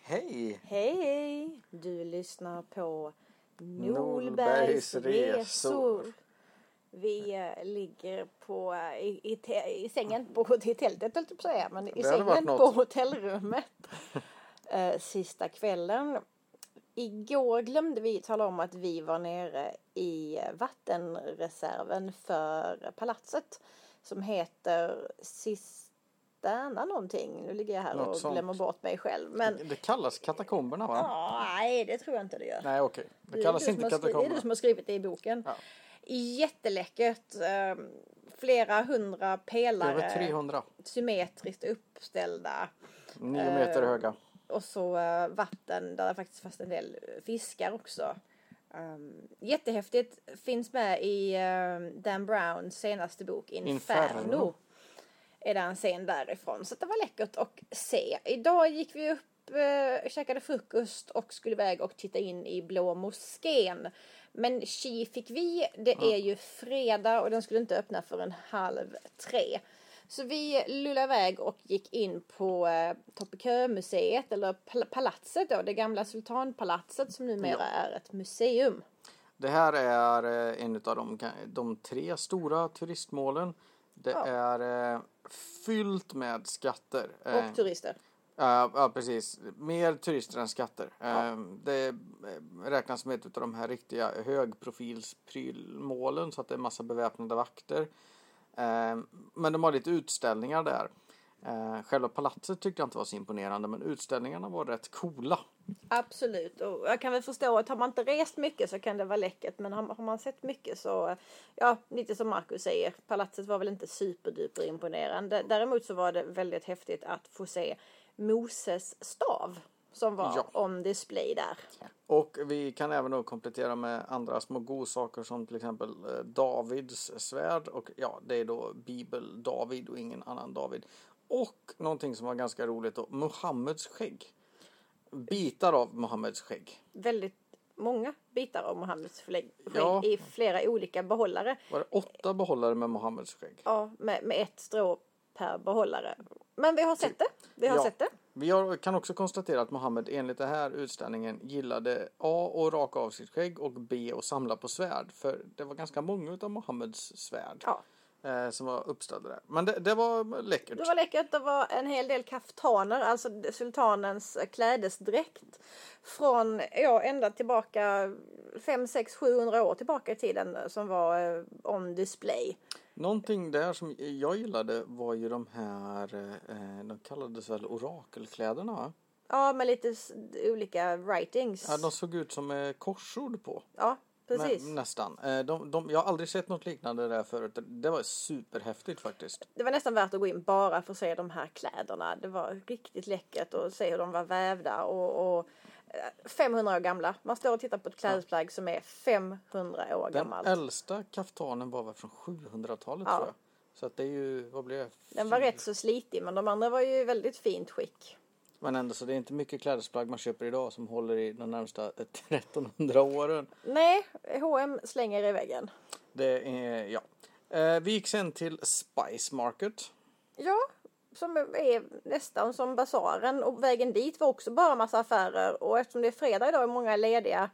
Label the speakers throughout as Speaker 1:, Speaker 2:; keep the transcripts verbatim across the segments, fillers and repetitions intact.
Speaker 1: Hej!
Speaker 2: Hej! Du lyssnar på
Speaker 1: Norbergs
Speaker 2: Norbergs resor.
Speaker 1: resor.
Speaker 2: Vi eh, ligger på, eh, i, i, te, i sängen på i tältet, höll jag på att säga, men i
Speaker 1: Det hade varit
Speaker 2: sängen
Speaker 1: något.
Speaker 2: på hotellrummet eh, sista kvällen. Igår glömde vi tala om att vi var nere i vattenreserven för palatset som heter Cisterna någonting. Nu ligger jag här
Speaker 1: Något
Speaker 2: och
Speaker 1: sånt.
Speaker 2: glömmer bort mig själv. Men
Speaker 1: Det kallas katakomberna, va?
Speaker 2: ja, nej, det tror jag inte det gör.
Speaker 1: Nej, okej. Det
Speaker 2: Det är
Speaker 1: kallas
Speaker 2: du
Speaker 1: inte
Speaker 2: som har skri- Det är du
Speaker 1: katakomberna.
Speaker 2: som har skrivit det i boken.
Speaker 1: Ja.
Speaker 2: Jätteläckert. eh, Flera hundra pelare.
Speaker 1: Över trehundra.
Speaker 2: Symmetriskt uppställda.
Speaker 1: Nio meter
Speaker 2: Eh,
Speaker 1: höga.
Speaker 2: Och så eh, vatten där det faktiskt fanns en del fiskar också. Um, jättehäftigt. Finns med i uh, Dan Browns senaste bok Inferno.
Speaker 1: Inferno.
Speaker 2: Är det en scen därifrån. Så det var läckert att se. Idag gick vi upp, uh, käkade frukost och skulle iväg och titta in i Blå moskén. Men tji fick vi. Det är ju fredag och den skulle inte öppna för en halv tre. Så vi lullade iväg och gick in på eh, Topekö-museet, eller pal- palatset då, det gamla sultanpalatset som numera
Speaker 1: Ja.
Speaker 2: är ett museum.
Speaker 1: Det här är eh, en av de, de tre stora turistmålen. Det
Speaker 2: Ja.
Speaker 1: är eh, fyllt med skatter. Eh,
Speaker 2: Och turister.
Speaker 1: Ja, ja, precis. Mer turister än skatter.
Speaker 2: Ja.
Speaker 1: Eh, Det eh, räknas som ett av de här riktiga högprofilsprylmålen, så att det är massa beväpnade vakter. Eh, Men de har lite utställningar där. Eh, Själva palatset tyckte jag inte var så imponerande, men utställningarna var rätt coola.
Speaker 2: Absolut. Och jag kan väl förstå att har man inte rest mycket så kan det vara läckert. Men har, har man sett mycket så, ja, lite som Marcus säger, palatset var väl inte superduper imponerande. Däremot så var det väldigt häftigt att få se Moses stav som var
Speaker 1: Ja.
Speaker 2: on display där.
Speaker 1: Och vi kan även då komplettera med andra små godsaker som till exempel eh, Davids svärd. Och ja, det är då Bibel David och ingen annan David. Och någonting som var ganska roligt då, Muhammeds skägg. Bitar av Muhammeds skägg.
Speaker 2: Väldigt många bitar av Mohammeds skägg
Speaker 1: Ja.
Speaker 2: i flera olika behållare.
Speaker 1: Var det åtta behållare med Muhammeds skägg?
Speaker 2: Ja, med, med ett strå per behållare. Men vi har sett det. Vi har
Speaker 1: Ja.
Speaker 2: sett det.
Speaker 1: Vi har, kan också konstatera att Muhammed enligt den här utställningen gillade A att raka av sitt skägg och B att samla på svärd. För det var ganska många av Muhammeds svärd
Speaker 2: Ja.
Speaker 1: eh, som var uppställda där. Men det, det var läckert.
Speaker 2: Det var läckert. Det var en hel del kaftaner, alltså sultanens klädesdräkt. Från, ja, ända tillbaka fem, sex, sjuhundra år tillbaka i tiden som var eh, on display.
Speaker 1: Någonting där som jag gillade var ju de här, eh, de kallades väl orakelkläderna, va?
Speaker 2: Ja, med lite s- olika writings.
Speaker 1: Ja, de såg ut som eh, korsord på.
Speaker 2: Ja, precis.
Speaker 1: Nä, nästan. Eh, de, de, jag har aldrig sett något liknande där förut. Det var superhäftigt faktiskt.
Speaker 2: Det var nästan värt att gå in bara för att se de här kläderna. Det var riktigt läckert att se hur de var vävda och, och eh, femhundra år gamla. Man står och tittar på ett klädesplagg som är femhundra år
Speaker 1: Den
Speaker 2: gammalt.
Speaker 1: äldsta kaftanen var väl från sjuhundratalet,
Speaker 2: Ja.
Speaker 1: tror jag. Så att det är ju, vad blir det?
Speaker 2: Den var
Speaker 1: Fyra-
Speaker 2: rätt så slitig, men de andra var ju i väldigt fint skick.
Speaker 1: Men ändå, så det är inte mycket klädesplagg man köper idag som håller i de närmsta trettonhundra åren.
Speaker 2: Nej, H och M slänger i väggen.
Speaker 1: Det är, ja. Eh, vi gick sen till Spice Market.
Speaker 2: Ja, som är nästan som basaren. Och vägen dit var också bara massa affärer. Och eftersom det är fredag idag och många är lediga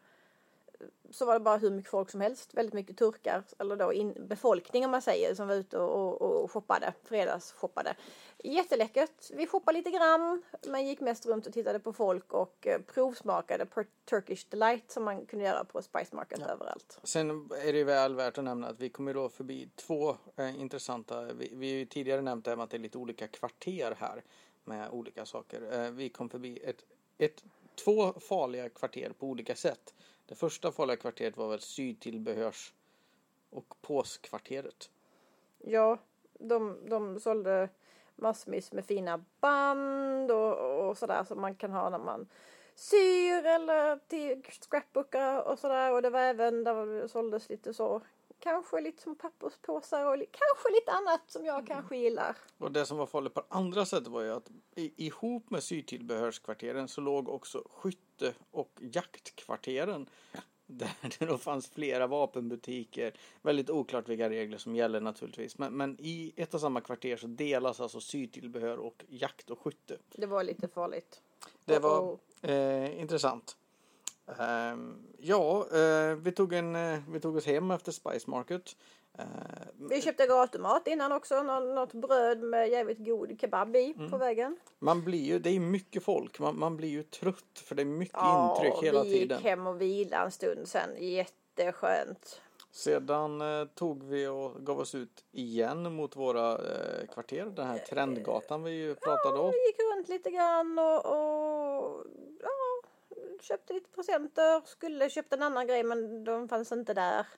Speaker 2: så var det bara hur mycket folk som helst. Väldigt mycket turkar, eller då in, befolkning om man säger, som var ute och, och, och shoppade. Fredagsshoppade. Jätteläckert. Vi shoppade lite grann, men gick mest runt och tittade på folk och eh, provsmakade på Turkish Delight som man kunde göra på Spice Market överallt.
Speaker 1: Sen är det väl värt att nämna att vi kommer då förbi två eh, intressanta, vi, vi har ju tidigare nämnt det här med att det är lite olika kvarter här med olika saker. Eh, vi kom förbi ett, ett, två farliga kvarter på olika sätt. Det första farliga kvarteret var väl sydtillbehörs och påskvarteret.
Speaker 2: Ja, de, de sålde massvis med fina band och, och sådär som man kan ha när man syr eller till scrapbookar och sådär. Och det var även där det såldes lite så, kanske lite som papperspåsar och li, kanske lite annat som jag kanske gillar.
Speaker 1: Och det som var farligt på andra sättet var ju att i, ihop med sydtillbehörskvarteren så låg också skytte- och jaktkvarteren. Där det då fanns flera vapenbutiker. Väldigt oklart vilka regler som gäller naturligtvis. Men, men i ett och samma kvarter så delas alltså sydtillbehör och jakt och skytte.
Speaker 2: Det var lite farligt.
Speaker 1: Det var eh, intressant. Eh, ja, eh, vi, tog en, eh, vi tog oss hem efter Spice Market. Eh,
Speaker 2: Vi köpte gatumat innan också. Nå- något bröd med jävligt god kebab i
Speaker 1: Mm.
Speaker 2: på vägen.
Speaker 1: Man blir ju, det är mycket folk. Man, man blir ju trött för det är mycket
Speaker 2: Ja,
Speaker 1: intryck hela
Speaker 2: vi
Speaker 1: tiden.
Speaker 2: gick hem och vilade en stund sen. Jätteskönt.
Speaker 1: Sedan eh, tog vi och gav oss ut igen mot våra eh, kvarter. Den här trendgatan vi ju pratade om.
Speaker 2: Vi gick runt lite grann och, och ja, köpte lite presenter. Skulle köpt en annan grej men de fanns inte där.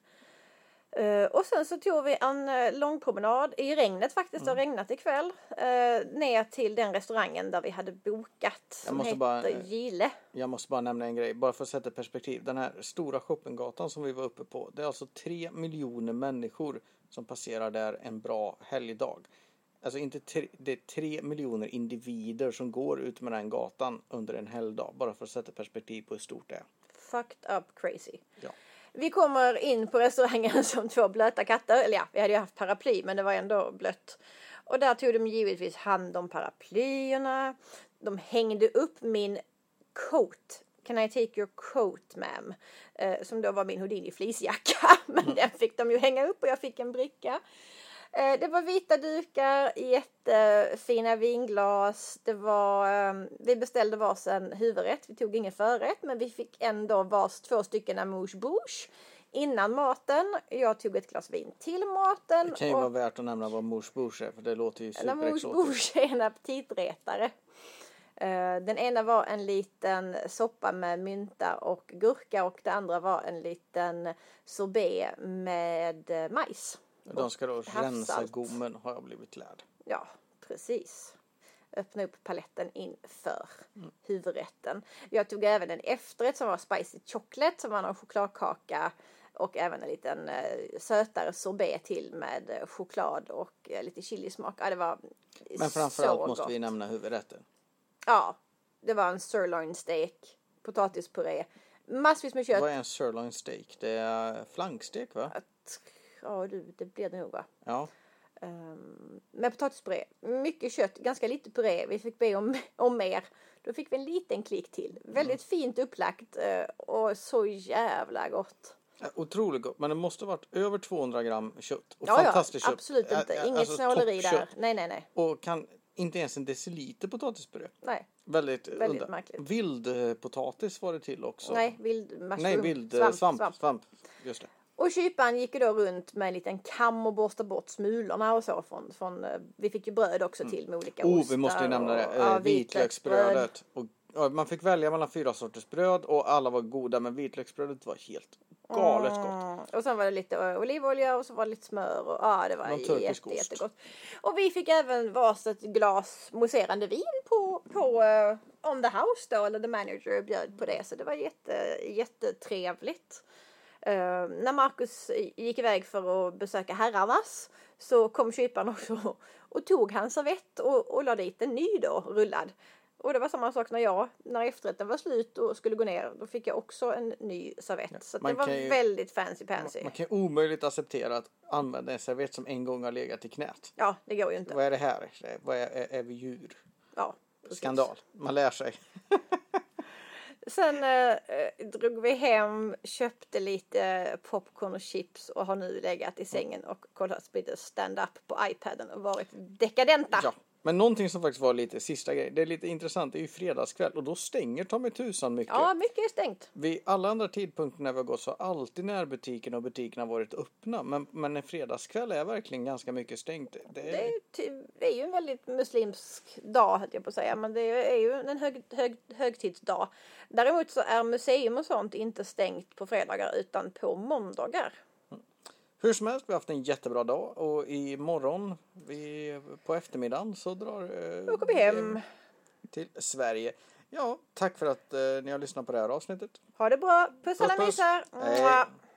Speaker 2: Uh, och sen så tog vi en uh, lång promenad i regnet faktiskt. Det har regnat ikväll. Uh, ner till den restaurangen där vi hade bokat. Som
Speaker 1: måste
Speaker 2: heter
Speaker 1: bara,
Speaker 2: Gile.
Speaker 1: Jag måste bara nämna en grej. Bara för att sätta perspektiv. Den här stora shoppinggatan som vi var uppe på. Det är alltså tre miljoner människor som passerar där en bra helgdag. Alltså inte tre, det är tre miljoner individer som går ut med den gatan under en helgdag. Bara för att sätta perspektiv på hur stort det är.
Speaker 2: Fucked up crazy.
Speaker 1: Ja.
Speaker 2: Vi kommer in på restaurangen som två blöta katter. Eller ja, vi hade ju haft paraply men det var ändå blött. Och där tog de givetvis hand om paraplyerna. De hängde upp min coat. Can I take your coat, ma'am? Eh, som då var min Houdini fleecejacka. Men mm. den fick de ju hänga upp och jag fick en bricka. Eh, det var vita dukar, jättefina vinglas. Det var, eh, vi beställde varsin huvudrätt. Vi tog ingen förrätt men vi fick ändå vars två stycken amuse bouche innan maten. Jag tog ett glas vin till maten.
Speaker 1: Det kan ju och... vara värt att nämna vad amuse bouche är för det låter ju superexotiskt.
Speaker 2: En amuse bouche är en aptitretare. Uh, den ena var en liten soppa med mynta och gurka och det andra var en liten sorbet med uh, majs.
Speaker 1: De ska då rensa gommen har jag blivit lärd.
Speaker 2: Ja, precis. Öppna upp paletten inför mm. huvudrätten. Jag tog även en efterrätt som var spicy chocolate som var en chokladkaka och även en liten uh, sötare sorbet till med uh, choklad och uh, lite chilismak. Ja, det var
Speaker 1: Men framförallt
Speaker 2: så
Speaker 1: måste
Speaker 2: gott.
Speaker 1: vi nämna huvudrätten.
Speaker 2: Ja, det var en sirloin steak, potatispuré, massvis med kött.
Speaker 1: Vad är en sirloin steak? Det är flankstek va?
Speaker 2: Att, ja, du, det blir det nog va?
Speaker 1: Ja.
Speaker 2: Um, med potatispuré, mycket kött, ganska lite puré. Vi fick be om, om mer. Då fick vi en liten klick till. Väldigt mm. fint upplagt och så jävla gott.
Speaker 1: Otroligt gott, men det måste ha varit över tvåhundra gram kött. Och
Speaker 2: ja,
Speaker 1: fantastiskt
Speaker 2: ja,
Speaker 1: kött.
Speaker 2: absolut inte. Inget alltså, snåleri där. Nej, nej, nej.
Speaker 1: Och kan inte ens en deciliter potatispuré.
Speaker 2: Nej.
Speaker 1: Väldigt,
Speaker 2: Väldigt
Speaker 1: under.
Speaker 2: märkligt.
Speaker 1: Vild potatis var det till också.
Speaker 2: Nej, vild mushroom.
Speaker 1: Nej, vild
Speaker 2: svamp,
Speaker 1: svamp,
Speaker 2: svamp.
Speaker 1: svamp. Just det.
Speaker 2: Och kyparen gick ju då runt med en liten kam och borstade bort smulorna och så. Från, från, vi fick ju bröd också till med olika
Speaker 1: oh,
Speaker 2: ostar.
Speaker 1: Vi måste ju nämna det.
Speaker 2: Och,
Speaker 1: ja,
Speaker 2: ja,
Speaker 1: vitlöksbrödet. Och, ja, man fick välja mellan fyra sorters bröd och alla var goda. Men vitlöksbrödet var helt galet mm. gott.
Speaker 2: Och sen var det lite olivolja och så var det lite smör. Och, ja, det var jätte, jättegott. Och vi fick även varsitt glas mousserande vin på, på uh, On the House då. Eller The Manager bjöd på det. Så det var jätte, jättetrevligt. Uh, när Marcus gick iväg för att besöka herrarnas så kom kyparen också och tog hans servett och, och lade dit en ny då, rullad. Och det var samma sak när jag, när efterrätten var slut och skulle gå ner, då fick jag också en ny servett. Ja, så det var ju, väldigt fancy pansy.
Speaker 1: Man, man kan ju omöjligt acceptera att använda en servett som en gång har legat i knät.
Speaker 2: Ja, det går ju inte.
Speaker 1: Vad är det här? Vad är, är, är vi djur?
Speaker 2: Ja, precis.
Speaker 1: Skandal. Man lär sig.
Speaker 2: Sen eh, drog vi hem, köpte lite popcorn och chips och har nu legat i sängen och kollat lite stand-up på iPaden och varit dekadenta.
Speaker 1: Ja, men någonting som faktiskt var lite sista grej. Det är lite intressant, det är ju fredagskväll och då stänger ta mig tusan mycket.
Speaker 2: Ja, mycket är stängt.
Speaker 1: Vid alla andra tidpunkter när vi har gått så har alltid närbutiken och butikerna varit öppna. Men, men en fredagskväll är verkligen ganska mycket stängt. Det är,
Speaker 2: det är, ty- det är ju en väldigt muslimsk dag, hade jag på att säga. Men det är ju en hög, hög, högtidsdag. Däremot så är museum och sånt inte stängt på fredagar utan på måndagar.
Speaker 1: Mm. Hur som helst, vi har haft en jättebra dag och imorgon vi, på eftermiddagen så drar
Speaker 2: Då åker vi hem
Speaker 1: till Sverige. Ja, tack för att eh, ni har lyssnat på det här avsnittet.
Speaker 2: Ha det bra. Puss alla mysar.
Speaker 1: Hej.